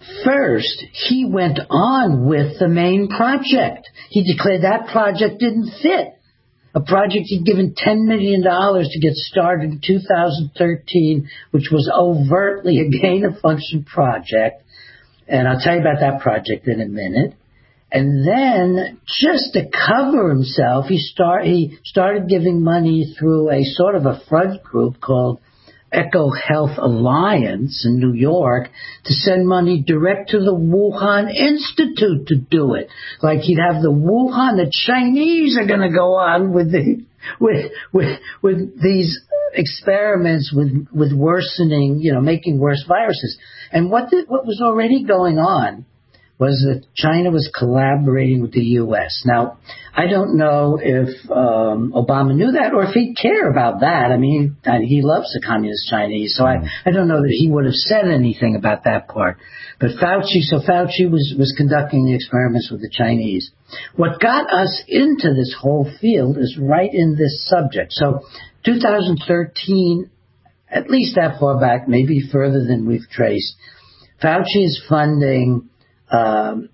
First, he went on with the main project. He declared that project didn't fit. A project he'd given ten million dollars to get started in two thousand thirteen, which was overtly a gain-of-function project. And I'll tell you about that project in a minute. And then, just to cover himself, he, start, he started giving money through a sort of a front group called Eco Health Alliance in New York to send money direct to the Wuhan Institute to do it. Like he'd have the Wuhan, the Chinese are going to go on with the with with with these experiments with with worsening, you know, making worse viruses. And what the, what was already going on was that China was collaborating with the U S. Now, I don't know if um, Obama knew that or if he'd care about that. I mean, he loves the communist Chinese, so I, I don't know that he would have said anything about that part. But Fauci, so Fauci was, was conducting the experiments with the Chinese. What got us into this whole field is right in this subject. So two thousand thirteen, at least that far back, maybe further than we've traced, Fauci is funding Um,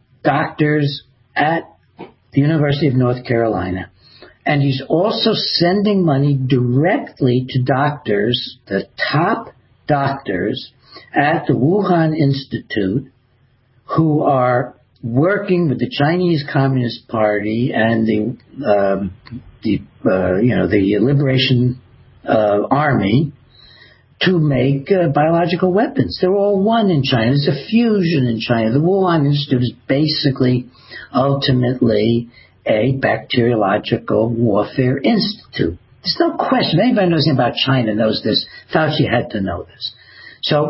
doctors at the University of North Carolina. And he's also sending money directly to doctors, the top doctors at the Wuhan Institute, who are working with the Chinese Communist Party and the, um, the uh, you know, the Liberation uh, Army, to make uh, biological weapons. They're all one in China. There's a fusion in China. The Wuhan Institute is basically, ultimately, a bacteriological warfare institute. There's no question. Anybody who knows anything about China knows this. Fauci had to know this. So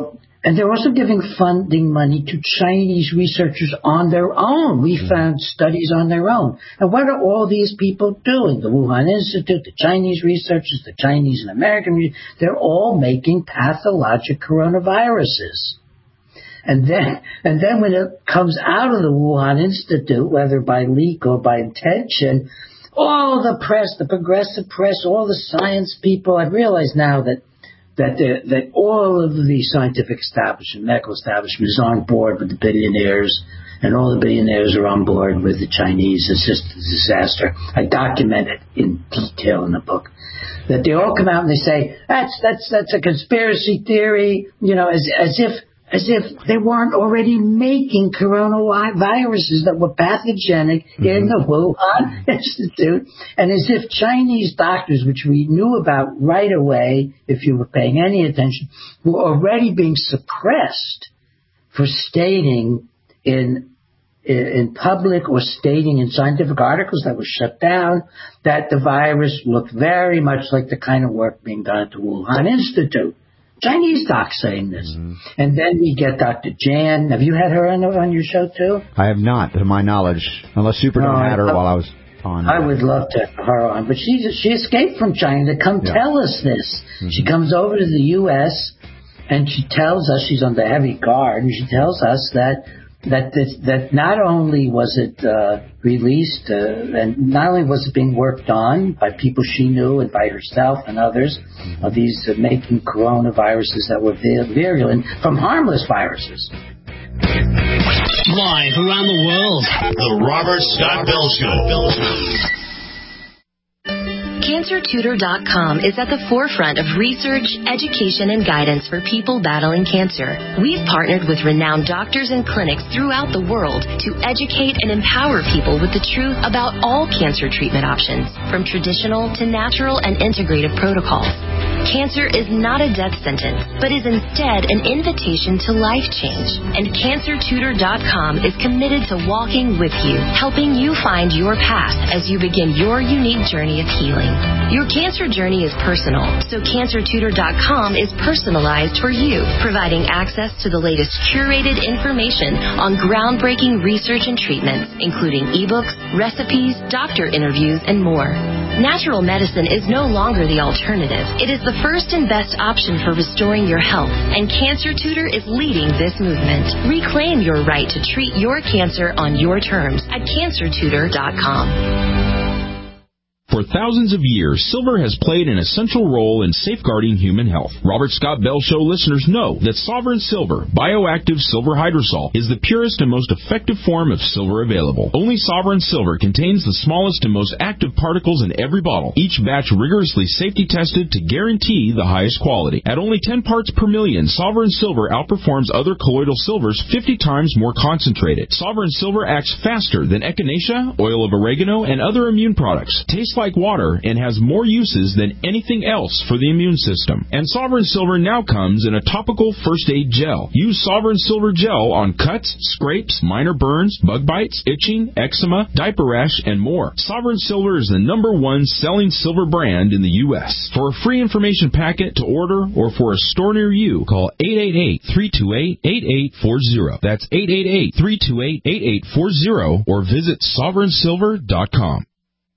And they're also giving funding money to Chinese researchers on their own. We mm-hmm. found studies on their own. And what are all these people doing? The Wuhan Institute, the Chinese researchers, the Chinese and American, they're all making pathologic coronaviruses. And then, and then when it comes out of the Wuhan Institute, whether by leak or by intention, all the press, the progressive press, all the science people, I've realized now that that that all of the scientific establishment, medical establishment, is on board with the billionaires, and all the billionaires are on board with the Chinese. It's just a disaster. I document it in detail in the book. That they all come out and they say, that's that's that's a conspiracy theory, you know, as as if as if they weren't already making coronaviruses that were pathogenic mm-hmm. in the Wuhan Institute, and as if Chinese doctors, which we knew about right away, if you were paying any attention, were already being suppressed for stating in in public or stating in scientific articles that were shut down that the virus looked very much like the kind of work being done at the Wuhan Institute. Chinese docs saying this. Mm-hmm. And then we get Doctor Jan. Have you had her on, on your show, too? I have not, to my knowledge, unless Superdome no, had her while I was on. I would love to have her on. But she she escaped from China to come yeah. tell us this. Mm-hmm. She comes over to the U S, and she tells us, she's on the heavy guard, and she tells us that that this, that not only was it uh, released, uh, and not only was it being worked on by people she knew and by herself and others, mm-hmm. uh, these uh, making coronaviruses that were virulent from harmless viruses. Live around the world, The Robert Scott Bell Show. Cancer Tutor dot com is at the forefront of research, education, and guidance for people battling cancer. We've partnered with renowned doctors and clinics throughout the world to educate and empower people with the truth about all cancer treatment options, from traditional to natural and integrative protocols. Cancer is not a death sentence, but is instead an invitation to life change. And Cancer Tutor dot com is committed to walking with you, helping you find your path as you begin your unique journey of healing. Your cancer journey is personal, so Cancer Tutor dot com is personalized for you, providing access to the latest curated information on groundbreaking research and treatments, including ebooks, recipes, doctor interviews, and more. Natural medicine is no longer the alternative. It is the first and best option for restoring your health, and Cancer Tutor is leading this movement. Reclaim your right to treat your cancer on your terms at Cancer Tutor dot com. For thousands of years, silver has played an essential role in safeguarding human health. Robert Scott Bell Show listeners know that Sovereign Silver, bioactive silver hydrosol, is the purest and most effective form of silver available. Only Sovereign Silver contains the smallest and most active particles in every bottle, each batch rigorously safety tested to guarantee the highest quality. At only ten parts per million, Sovereign Silver outperforms other colloidal silvers fifty times more concentrated. Sovereign Silver acts faster than echinacea, oil of oregano, and other immune products. Tastes like water and has more uses than anything else for the immune system. And Sovereign Silver now comes in a topical first aid gel. Use Sovereign Silver gel on cuts, scrapes, minor burns, bug bites, itching, eczema, diaper rash, and more. Sovereign Silver is the number one selling silver brand in the U S. For a free information packet to order or for a store near you, call eight eight eight, three two eight, eight eight four zero. That's eight eight eight, three two eight, eight eight four zero or visit Sovereign Silver dot com.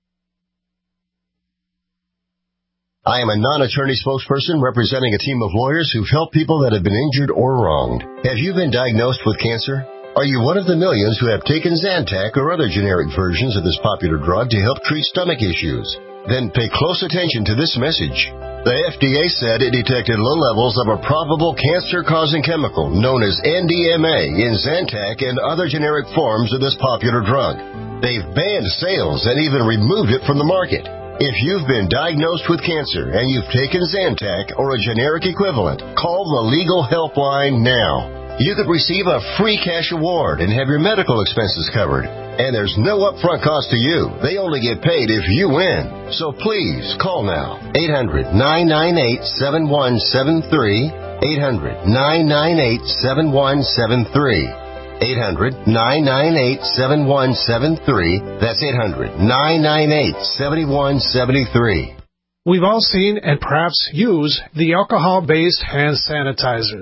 I am a non-attorney spokesperson representing a team of lawyers who've helped people that have been injured or wronged. Have you been diagnosed with cancer? Are you one of the millions who have taken Zantac or other generic versions of this popular drug to help treat stomach issues? Then pay close attention to this message. The F D A said it detected low levels of a probable cancer-causing chemical known as N D M A in Zantac and other generic forms of this popular drug. They've banned sales and even removed it from the market. If you've been diagnosed with cancer and you've taken Zantac or a generic equivalent, call the legal helpline now. You could receive a free cash award and have your medical expenses covered. And there's no upfront cost to you. They only get paid if you win. So please call now. eight hundred, nine nine eight, seven one seven three. eight hundred, nine nine eight, seven one seven three. eight hundred, nine nine eight, seven one seven three. That's eight hundred, nine nine eight, seven one seven three. We've all seen and perhaps used the alcohol-based hand sanitizers.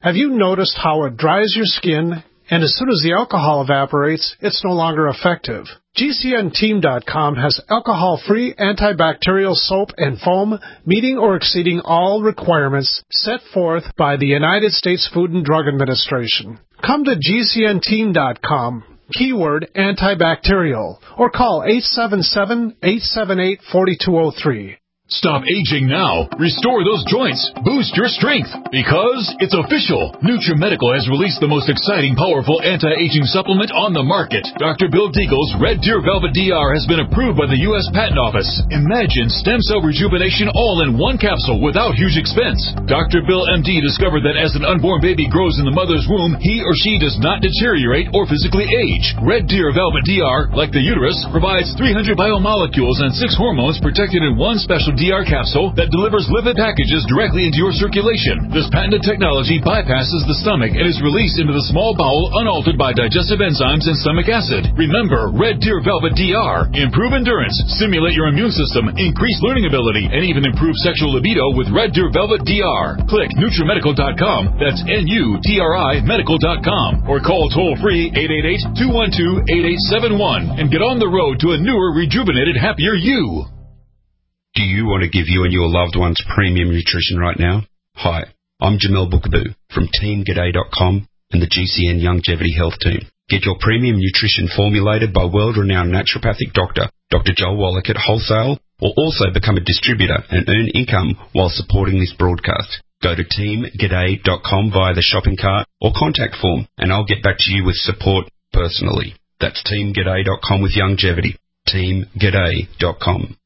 Have you noticed how it dries your skin, and as soon as the alcohol evaporates, it's no longer effective? G C N team dot com has alcohol-free antibacterial soap and foam meeting or exceeding all requirements set forth by the United States Food and Drug Administration. Come to G C N team dot com, keyword antibacterial, or call eight seven seven, eight seven eight, four two zero three. Stop aging now. Restore those joints. Boost your strength. Because it's official. NutriMedical has released the most exciting, powerful anti-aging supplement on the market. Doctor Bill Deagle's Red Deer Velvet D R has been approved by the U S Patent Office. Imagine stem cell rejuvenation all in one capsule without huge expense. Doctor Bill M D discovered that as an unborn baby grows in the mother's womb, he or she does not deteriorate or physically age. Red Deer Velvet D R, like the uterus, provides three hundred biomolecules and six hormones protected in one special D R capsule that delivers lipid packages directly into your circulation. This patented technology bypasses the stomach and is released into the small bowel unaltered by digestive enzymes and stomach acid. Remember, Red Deer Velvet D R. Improve endurance, stimulate your immune system, increase learning ability, and even improve sexual libido with Red Deer Velvet D R. Click NutriMedical dot com, that's N U T R I medical dot com, or call toll-free eight eight eight, two one two, eight eight seven one and get on the road to a newer, rejuvenated, happier you. Do you want to give you and your loved ones premium nutrition right now? Hi, I'm Jamel Bookaboo from Team G'day dot com and the G C N Longevity Health Team. Get your premium nutrition formulated by world-renowned naturopathic doctor, Doctor Joel Wallach at Wholesale, or also become a distributor and earn income while supporting this broadcast. Go to Team G'day dot com via the shopping cart or contact form, and I'll get back to you with support personally. That's Team G'day dot com with longevity. Team G'day dot com.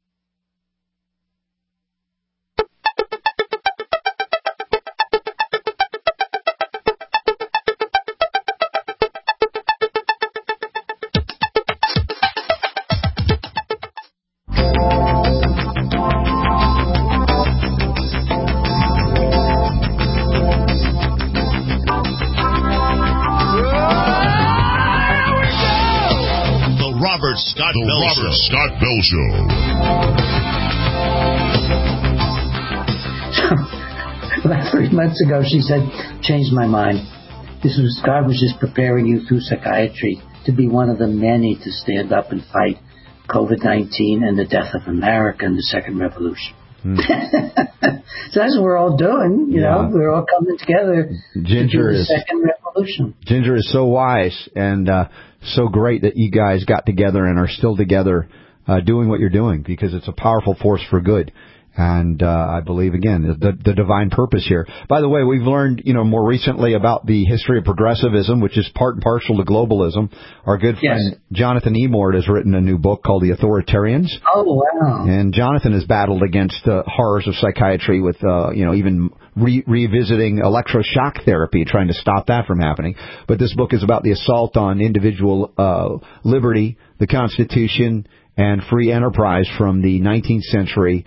Scott the Bell Robert Show. Scott Bell Show. So, about three months ago, she said, changed my mind. This was, God was just preparing you through psychiatry to be one of the many to stand up and fight COVID nineteen and the death of America and the Second Revolution. Hmm. So that's what we're all doing, you yeah. know. We're all coming together Ginger to do the is, Second Revolution. Ginger is so wise and uh, so great that you guys got together and are still together uh, doing what you're doing, because it's a powerful force for good. And uh, I believe, again, the, the divine purpose here. By the way, we've learned, you know, more recently about the history of progressivism, which is part and parcel to globalism. Our good friend yes. Jonathan Emord has written a new book called The Authoritarians. Oh, wow. And Jonathan has battled against the horrors of psychiatry with, uh, you know, even re- revisiting electroshock therapy, trying to stop that from happening. But this book is about the assault on individual uh, liberty, the Constitution, and free enterprise from the nineteenth century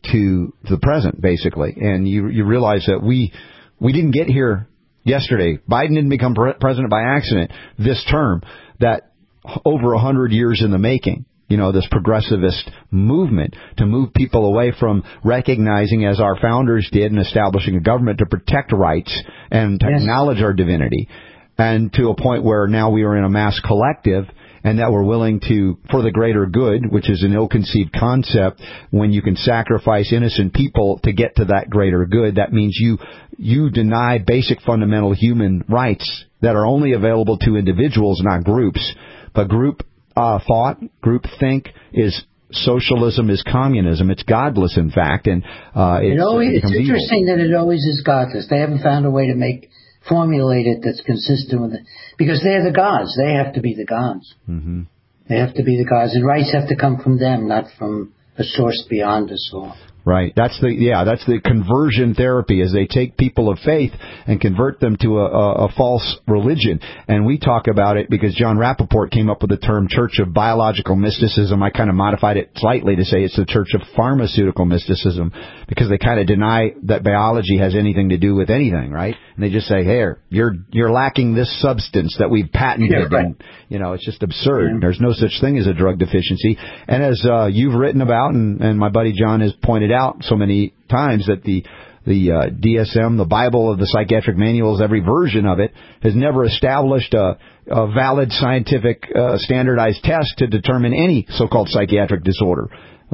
to the present, basically. And you you realize that we we didn't get here yesterday. Biden didn't become pre- president by accident this term. That over a hundred years in the making, you know, this progressivist movement to move people away from recognizing, as our founders did, and establishing a government to protect rights and to yes. acknowledge our divinity, and to a point where now we are in a mass collective, and that we're willing to, for the greater good, which is an ill-conceived concept, when you can sacrifice innocent people to get to that greater good, that means you you deny basic fundamental human rights that are only available to individuals, not groups. But group uh, thought, group think is socialism, is communism. It's godless, in fact. And uh, it's, it always, it it's interesting evil. that it always is godless. They haven't found a way to make formulate it that's consistent with it, because they're the gods. They have to be the gods. Mm-hmm. They have to be the gods, and rights have to come from them, not from a source beyond us all. Right. That's the yeah. That's the conversion therapy, is they take people of faith and convert them to a, a, a false religion. And we talk about it because John Rappaport came up with the term Church of Biological Mysticism. I kind of modified it slightly to say it's the Church of Pharmaceutical Mysticism, because they kind of deny that biology has anything to do with anything, right? And they just say, "Here, you're you're lacking this substance that we've patented." Yeah, right. And, you know, it's just absurd. Yeah. There's no such thing as a drug deficiency. And as uh, you've written about, and, and my buddy John has pointed out so many times, that the the uh, D S M, the Bible of the psychiatric manuals, every version of it, has never established a, a valid scientific uh, standardized test to determine any so-called psychiatric disorder,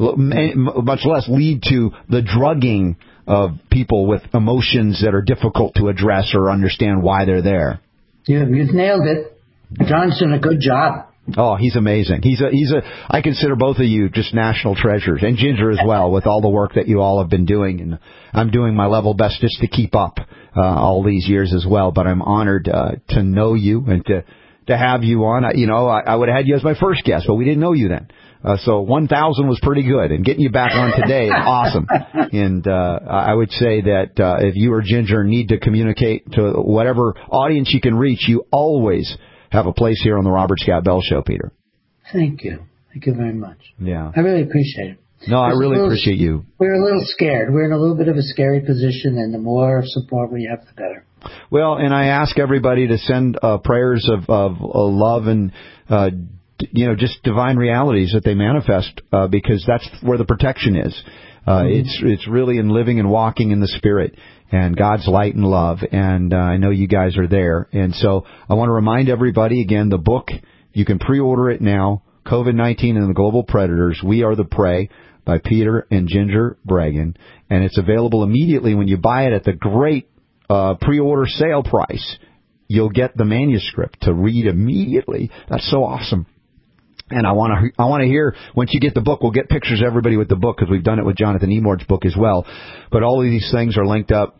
much less lead to the drugging of people with emotions that are difficult to address or understand why they're there. You, you've nailed it. John's done a good job. Oh, he's amazing. He's a, he's a, I consider both of you just national treasures, and Ginger as well, with all the work that you all have been doing. And I'm doing my level best just to keep up, uh, all these years as well. But I'm honored, uh, to know you and to, to have you on. I, you know, I, I would have had you as my first guest, but we didn't know you then. Uh, so one thousand was pretty good, and getting you back on today is awesome. And uh, I would say that uh, if you or Ginger need to communicate to whatever audience you can reach, you always have a place here on the Robert Scott Bell Show, Peter. Thank you. Thank you very much. Yeah. I really appreciate it. No, I really little, appreciate you. We're a little scared. We're in a little bit of a scary position, and the more support we have, the better. Well, and I ask everybody to send uh, prayers of, of uh, love and uh you know, just divine realities that they manifest, uh, because that's where the protection is. Uh, mm-hmm. It's it's really in living and walking in the Spirit and God's light and love. And uh, I know you guys are there. And so I want to remind everybody again, the book, you can pre-order it now, COVID nineteen and the Global Predators, We Are the Prey, by Peter and Ginger Breggin. And it's available immediately when you buy it at the great uh, pre-order sale price. You'll get the manuscript to read immediately. That's so awesome. And I want to I want to hear, once you get the book, we'll get pictures of everybody with the book, because we've done it with Jonathan Emord's book as well. But all of these things are linked up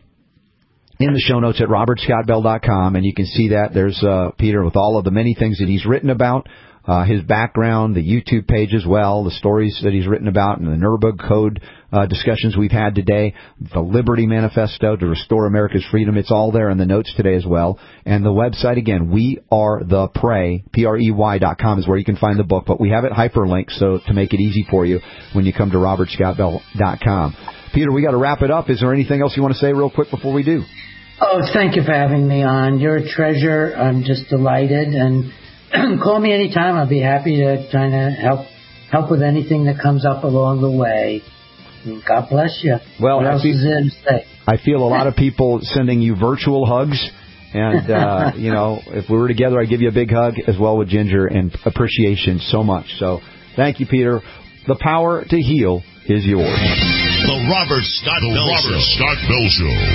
in the show notes at robert scott bell dot com, and you can see that. There's uh, Peter with all of the many things that he's written about, uh, his background, the YouTube page as well, the stories that he's written about, and the Nuremberg Code uh, discussions we've had today, the Liberty Manifesto to restore America's freedom. It's all there in the notes today as well. And the website, again, We Are the Prey, P R E Y dot com is where you can find the book. But we have it hyperlinked so to make it easy for you when you come to robert scott bell dot com. Peter, we got to wrap it up. Is there anything else you want to say real quick before we do? Oh, thank you for having me on. You're a treasure. I'm just delighted. And call me anytime. I'll be happy to try to help help with anything that comes up along the way. And God bless you. Well, what I else feel, is there to say? I feel a lot of people sending you virtual hugs. And, uh, you know, if we were together, I'd give you a big hug as well with Ginger, and appreciation so much. So thank you, Peter. The power to heal is yours. The Robert Scott the Bell Robert Show. Scott Bell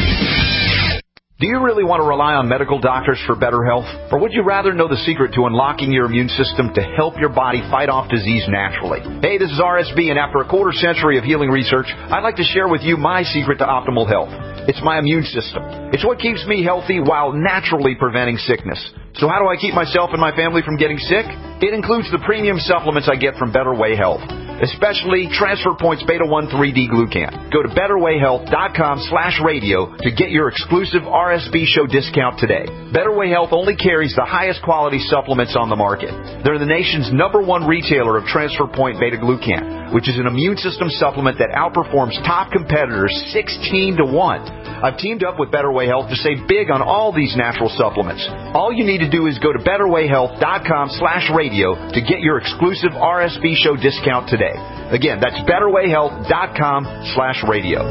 Show. Do you really want to rely on medical doctors for better health? Or would you rather know the secret to unlocking your immune system to help your body fight off disease naturally? Hey, this is R S B, and after a quarter century of healing research, I'd like to share with you my secret to optimal health. It's my immune system. It's what keeps me healthy while naturally preventing sickness. So how do I keep myself and my family from getting sick? It includes the premium supplements I get from Better Way Health, especially Transfer Points Beta one three D Glucan. Go to better way health dot com slash radio to get your exclusive R S B show discount today. Better Way Health only carries the highest quality supplements on the market. They're the nation's number one retailer of Transfer Point Beta Glucan, which is an immune system supplement that outperforms top competitors sixteen to one. I've teamed up with Better Way Health to save big on all these natural supplements. All you need to do is go to better way health dot com slash radio to get your exclusive R S B show discount today. Again, that's better way health dot com slash radio.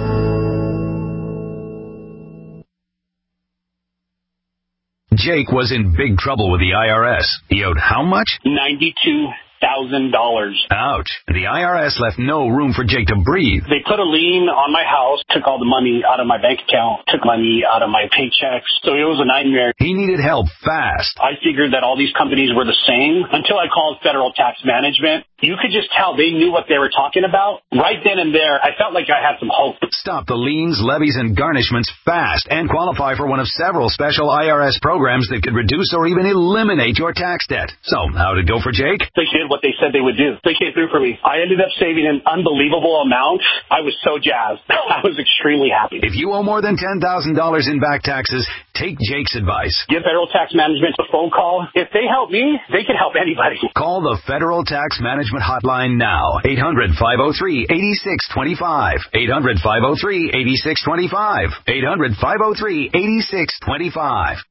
Jake was in big trouble with the I R S. He owed how much? ninety-two thousand dollars. Ouch. The I R S left no room for Jake to breathe. They put a lien on my house, took all the money out of my bank account, took money out of my paychecks. So it was a nightmare. He needed help fast. I figured that all these companies were the same until I called Federal Tax Management. You could just tell they knew what they were talking about. Right then and there, I felt like I had some hope. Stop the liens, levies, and garnishments fast and qualify for one of several special I R S programs that could reduce or even eliminate your tax debt. So, how'd it go for Jake? They did what they said they would do. They came through for me. I ended up saving an unbelievable amount. I was so jazzed. I was extremely happy. If you owe more than ten thousand dollars in back taxes, take Jake's advice. Give Federal Tax Management a phone call. If they help me, they can help anybody. Call the Federal Tax Management hotline now. eight hundred, five oh three, eight six two five. eight hundred, five oh three, eight six two five. eight hundred, five oh three, eight six two five.